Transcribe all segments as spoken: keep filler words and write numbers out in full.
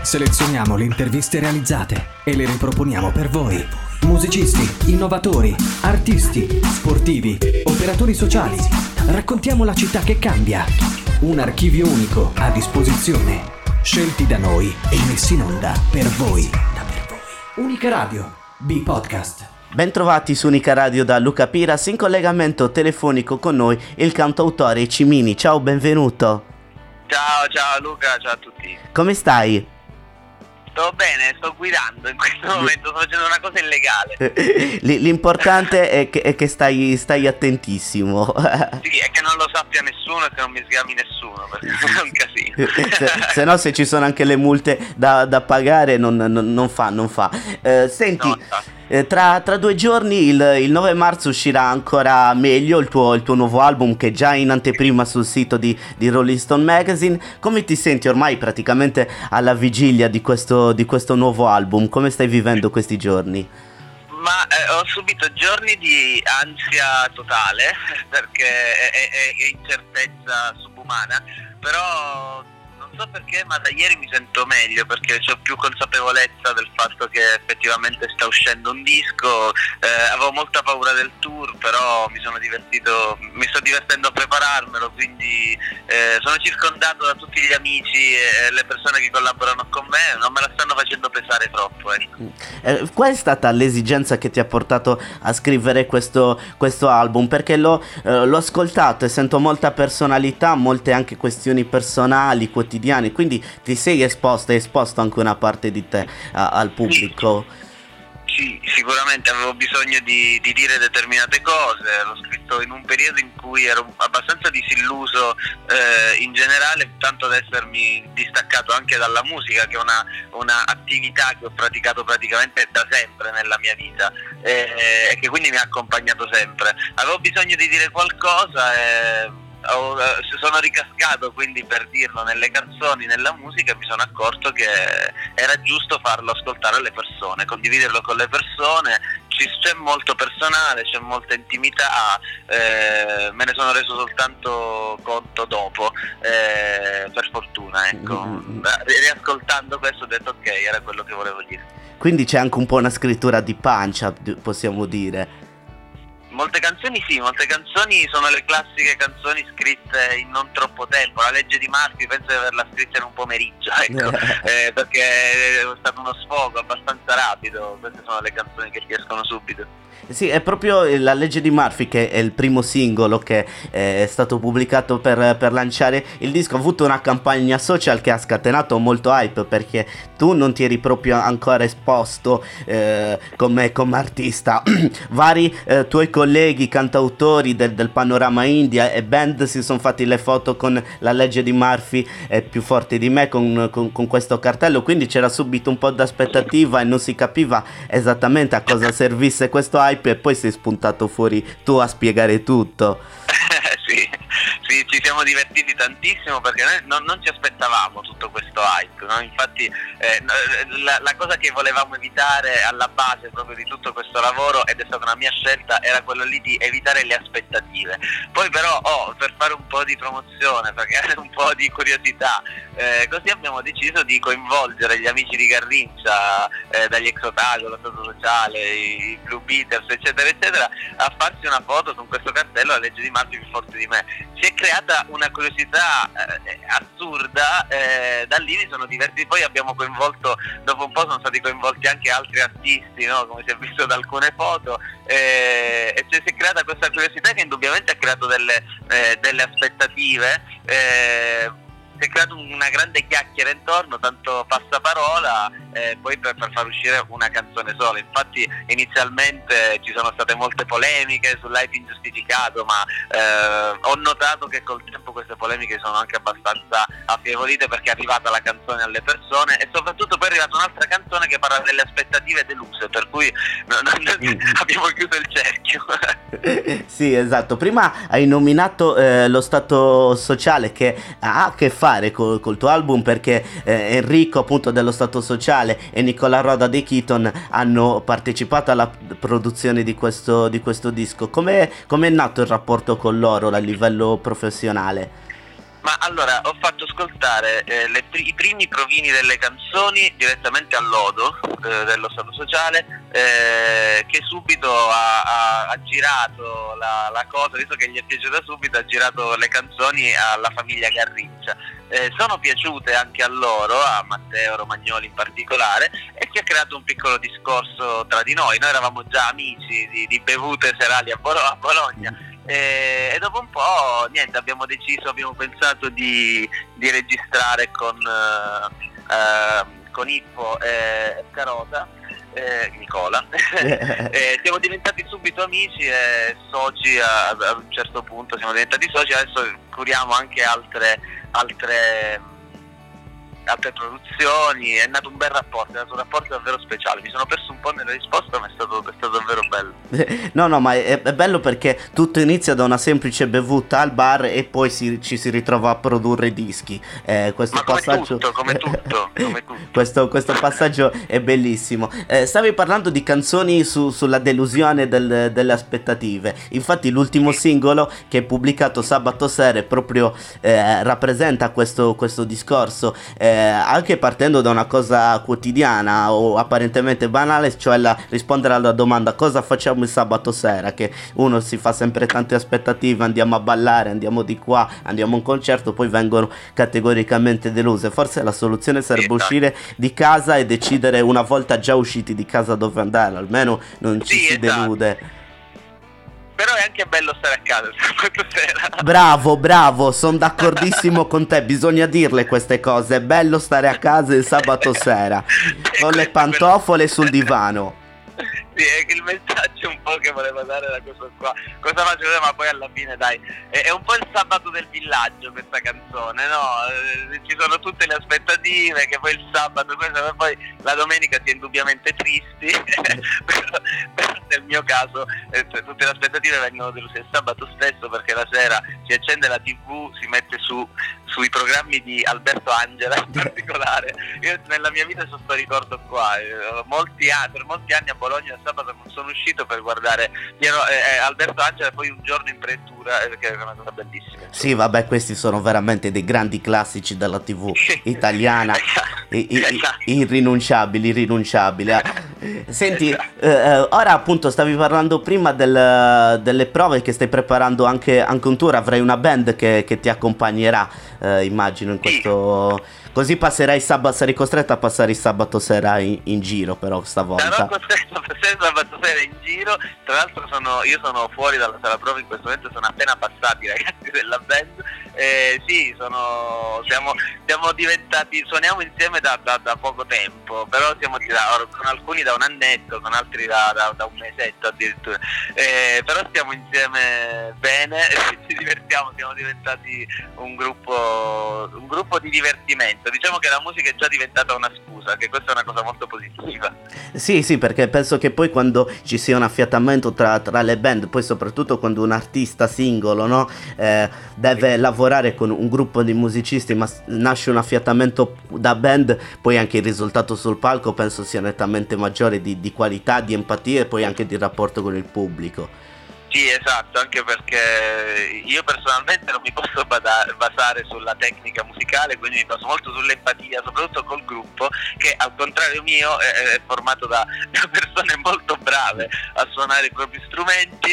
Selezioniamo le interviste realizzate e le riproponiamo per voi. Musicisti, innovatori, artisti, sportivi, operatori sociali. Raccontiamo la città che cambia. Un archivio unico a disposizione. Scelti da noi e messi in onda per voi. Unica Radio, B-Podcast. Bentrovati su Unica Radio da Luca Piras, in collegamento telefonico con noi il cantautore Cimini. Ciao, benvenuto. Ciao, ciao Luca, ciao a tutti. Come stai? Sto bene, sto guidando in questo momento, sto facendo una cosa illegale. L'importante è che, è che stai, stai attentissimo. Sì, è che non lo sappia nessuno e che non mi sgami nessuno, perché è un casino. Se, se no, se ci sono anche le multe da, da pagare, non, non, non fa, non fa. Eh, senti... No, no. Eh, tra, tra due giorni, il, il nove marzo, uscirà ancora meglio il tuo, il tuo nuovo album, che è già in anteprima sul sito di, di Rolling Stone Magazine. Come ti senti ormai praticamente alla vigilia di questo, di questo nuovo album? Come stai vivendo questi giorni? Ma eh, ho subito giorni di ansia totale, perché è, è, è incertezza subumana, però... non so perché, ma da ieri mi sento meglio, perché ho più consapevolezza del fatto che effettivamente sta uscendo un disco. Eh, avevo molta paura del tour, però mi sono divertito, mi sto divertendo a prepararmelo, quindi eh, sono circondato da tutti gli amici e le persone che collaborano con me, non me la stanno facendo pesare troppo. Ecco. Eh, qual è stata l'esigenza che ti ha portato a scrivere questo, questo album? Perché l'ho, eh, l'ho ascoltato e sento molta personalità, molte anche questioni personali, quotidiane, quindi ti sei esposto, hai esposto anche una parte di te a, al pubblico. Sì, sicuramente avevo bisogno di, di dire determinate cose. L'ho scritto in un periodo in cui ero abbastanza disilluso eh, in generale, tanto da essermi distaccato anche dalla musica, che è una, una attività che ho praticato praticamente da sempre nella mia vita eh, e che quindi mi ha accompagnato sempre. Avevo bisogno di dire qualcosa e Ho, sono ricascato quindi per dirlo nelle canzoni, nella musica, e mi sono accorto che era giusto farlo ascoltare alle persone, condividerlo con le persone. Ci, c'è molto personale, c'è molta intimità, eh, me ne sono reso soltanto conto dopo, eh, per fortuna, ecco. Mm-hmm. Riascoltando questo ho detto ok, era quello che volevo dire. Quindi c'è anche un po' una scrittura di pancia, possiamo dire. Molte canzoni sì, molte canzoni sono le classiche canzoni scritte in non troppo tempo. La legge di Murphy penso di averla scritta in un pomeriggio, ecco, eh, perché è stato uno sfogo abbastanza rapido. Queste sono le canzoni che riescono subito. Sì, è proprio La legge di Murphy, che è il primo singolo che è stato pubblicato per, per lanciare il disco. Ha avuto una campagna social che ha scatenato molto hype, perché tu non ti eri proprio ancora esposto eh, come, come artista. Vari eh, tuoi colleghi cantautori del, del panorama India e band si sono fatti le foto con La legge di Murphy è più forte di me, con, con, con questo cartello, quindi c'era subito un po' d'aspettativa e non si capiva esattamente a cosa servisse questo hype, e poi sei spuntato fuori tu a spiegare tutto. Sì, sì, ci siamo divertiti tantissimo, perché noi non, non ci aspettavamo tutto questo hype, no? Infatti eh, la, la cosa che volevamo evitare alla base proprio di tutto questo lavoro, ed è stata una mia scelta, era quello lì di evitare le aspettative. Poi però oh, per fare un po' di promozione, per creare un po' di curiosità, eh, così abbiamo deciso di coinvolgere gli amici di Garrincia, eh, dagli Ex Otago, lo Stato Sociale, i Blue Beaters, eccetera eccetera, a farsi una foto con questo cartello La legge di Murphy più forte di me. Si è creata una curiosità eh, assurda, eh, da lì mi sono divertiti. Poi abbiamo coinvolto, dopo un po' sono stati coinvolti anche altri artisti, no? Come si è visto da alcune foto, eh, e cioè, si è creata questa curiosità che indubbiamente ha creato delle, eh, delle aspettative. Eh, si è creato una grande chiacchiera intorno, tanto passaparola, eh, poi per, per far uscire una canzone sola. Infatti inizialmente ci sono state molte polemiche sull'hype ingiustificato, ma eh, ho notato che col tempo queste polemiche sono anche abbastanza affievolite, perché è arrivata la canzone alle persone, e soprattutto poi è arrivata un'altra canzone che parla delle aspettative deluse, per cui no, no, no, abbiamo chiuso il cerchio. Sì, esatto. Prima hai nominato eh, lo Stato Sociale, che ha a che fare col, col tuo album, perché eh, Enrico appunto dello Stato Sociale e Nicola Roda dei Keaton hanno partecipato alla produzione di questo, di questo disco. Come è nato il rapporto con loro a livello professionale? Ma allora, ho fatto ascoltare eh, le, i primi provini delle canzoni direttamente al Lodo eh, dello Stato Sociale, eh, che subito ha, ha, ha girato la, la cosa, visto che gli è piaciuta subito, ha girato le canzoni alla famiglia Garrincia. Eh, sono piaciute anche a loro, a Matteo Romagnoli in particolare, e si è creato un piccolo discorso tra di noi. Noi eravamo già amici di, di bevute serali a, Bolo- a Bologna. E, e dopo un po' niente, abbiamo deciso, abbiamo pensato di, di registrare con, eh, eh, con Ippo e Carota, eh, Nicola. E siamo diventati subito amici e soci a, ad un certo punto, siamo diventati soci, adesso curiamo anche altre, altre altre produzioni, è nato un bel rapporto, è nato un rapporto davvero speciale. Mi sono perso un po' nella risposta, ma è stato, è stato davvero bello. No, no, ma è, è bello perché tutto inizia da una semplice bevuta al bar e poi si, ci si ritrova a produrre dischi. Eh, questo ma come passaggio... tutto, come tutto, come tutto. questo, questo passaggio è bellissimo. Eh, stavi parlando di canzoni su, sulla delusione del, delle aspettative. Infatti l'ultimo singolo che hai pubblicato sabato sera proprio eh, rappresenta questo, questo discorso. Eh, anche partendo da una cosa quotidiana o apparentemente banale, cioè la, rispondere alla domanda cosa facciamo il sabato sera, che uno si fa sempre tante aspettative, andiamo a ballare, andiamo di qua, andiamo a un concerto, poi vengono categoricamente deluse. Forse la soluzione sarebbe Esatto. uscire di casa e decidere una volta già usciti di casa dove andare, almeno non ci Sì, si esatto. delude. Però è anche bello stare a casa sabato sera. Bravo, bravo, sono d'accordissimo con te, bisogna dirle queste cose, è bello stare a casa il sabato sera, con le pantofole sul divano. Sì, è il messaggio un po' che voleva dare da questo qua. Cosa faccio? Ma poi alla fine dai, è, è un po' il sabato del villaggio questa canzone, no? Eh, ci sono tutte le aspettative, che poi il sabato, questo, e poi la domenica si è indubbiamente tristi, però, però nel mio caso eh, cioè, tutte le aspettative vengono deluse il sabato stesso, perché la sera si accende la tivù, si mette su sui programmi di Alberto Angela in particolare. Io nella mia vita ho questo ricordo qua, eh, molti anni, per molti anni a Bologna il sabato non sono uscito per guardare Piero, eh, Alberto Angela e poi Un giorno in pretura, eh, che è una cosa bellissima. Sì, vabbè, questi sono veramente dei grandi classici della tivù italiana, i- i- i- irrinunciabili, irrinunciabili. eh. Senti, eh, eh, ora appunto stavi parlando prima del- delle prove, che stai preparando anche, anche un tour, avrai una band che, che ti accompagnerà, eh, immagino in questo... Così passerai sabato, sarai costretto a passare il sabato sera in, in giro, però stavolta. Sarò costretto a passare il sabato sera in giro. Tra l'altro sono, io sono fuori dalla sala prova in questo momento, sono appena passati i ragazzi della band. Eh, sì, sono, siamo, siamo diventati, suoniamo insieme da, da, da poco tempo, però siamo da, con alcuni da un annetto, con altri da, da, da un mesetto addirittura. Eh, però stiamo insieme bene e ci divertiamo, siamo diventati un gruppo, un gruppo di divertimento. Diciamo che la musica è già diventata una scusa, che questa è una cosa molto positiva. Sì, sì, perché penso che poi quando ci sia un affiatamento tra, tra le band, poi soprattutto quando un artista singolo, no, eh, deve lavorare con un gruppo di musicisti, ma s- nasce un affiatamento da band, poi anche il risultato sul palco penso sia nettamente maggiore di, di qualità, di empatia e poi anche di rapporto con il pubblico. Sì, esatto, anche perché io personalmente non mi posso bada- basare sulla tecnica musicale, quindi mi baso molto sull'empatia, soprattutto col gruppo, che al contrario mio è, è formato da, da persone molto brave a suonare i propri strumenti,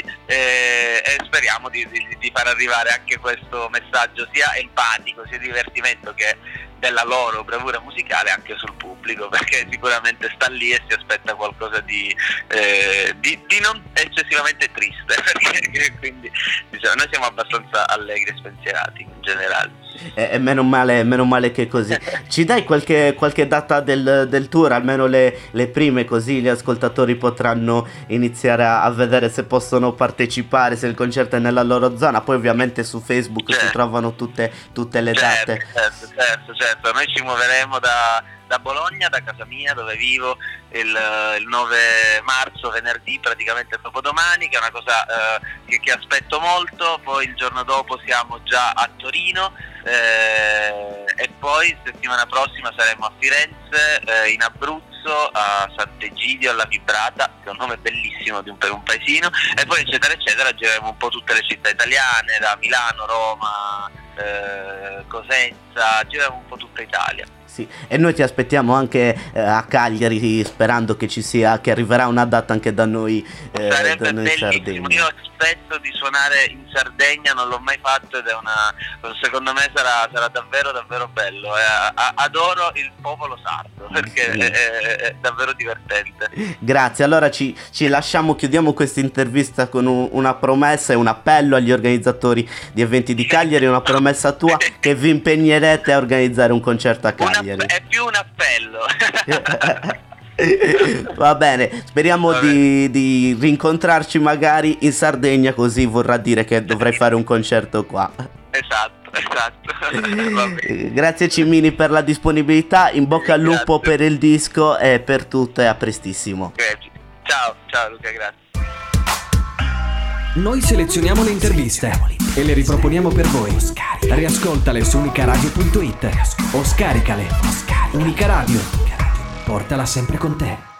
e, e speriamo di, di, di far arrivare anche questo messaggio sia empatico, sia divertimento, che della loro bravura musicale anche sul pubblico, perché sicuramente sta lì e si aspetta qualcosa di, eh, di, di non eccessivamente triste, perché quindi diciamo, noi siamo abbastanza allegri e spensierati in generale. E, e meno male, meno male che così. Ci dai qualche, qualche data del, del tour, almeno le, le prime, così gli ascoltatori potranno iniziare a, a vedere se possono partecipare, se il concerto è nella loro zona. Poi ovviamente su Facebook certo. si trovano tutte, tutte le certo, date. Certo, certo, certo. Noi ci muoveremo da, da Bologna, da casa mia dove vivo, il, il nove marzo, venerdì, praticamente dopodomani, che è una cosa eh, che, che aspetto molto. Poi il giorno dopo siamo già a Torino, eh, e poi settimana prossima saremo a Firenze, eh, in Abruzzo, a Sant'Egidio alla Vibrata, che è un nome bellissimo bellissimo di un, per un paesino, e poi eccetera eccetera gireremo un po' tutte le città italiane, da Milano, Roma, eh, Cosenza, gireremo un po' tutta Italia. Sì, e noi ti aspettiamo anche eh, a Cagliari, sperando che ci sia, che arriverà una data anche da noi, eh, sarebbe da noi in bellissimo. Sardegna. Io aspetto di suonare in Sardegna, non l'ho mai fatto ed è una, secondo me sarà, sarà davvero davvero bello. Eh, a, adoro il popolo sardo perché Sì. è, è, è davvero divertente. Grazie, allora ci, ci lasciamo, chiudiamo questa intervista con un, una promessa e un appello agli organizzatori di eventi di Cagliari, una promessa tua che vi impegnerete a organizzare un concerto a Cagliari. Una, è più un appello. Va bene, speriamo Va di, di rincontrarci magari in Sardegna, così vorrà dire che dovrei fare un concerto qua. Esatto, esatto. Va bene. Grazie Cimini per la disponibilità, in bocca al lupo Grazie. per il disco e per tutto, e a prestissimo. Grazie. Ciao, ciao Luca, grazie. Noi selezioniamo le interviste e le riproponiamo per voi. Riascoltale su unicaradio punto it o scaricale. Unica Radio. Portala sempre con te.